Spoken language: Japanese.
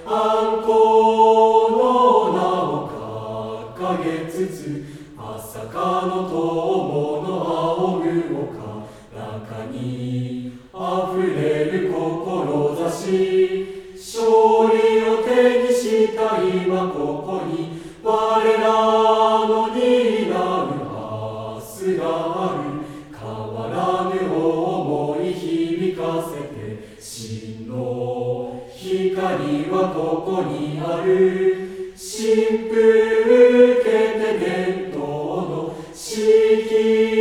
安康の名を掲げつつ、朝霞の友の仰ぐ丘中に溢れる志、勝利を手にした今ここに、我らの担う明日がある。変わらぬ想い響かせて、真の光はここにある。神父受けて伝統の式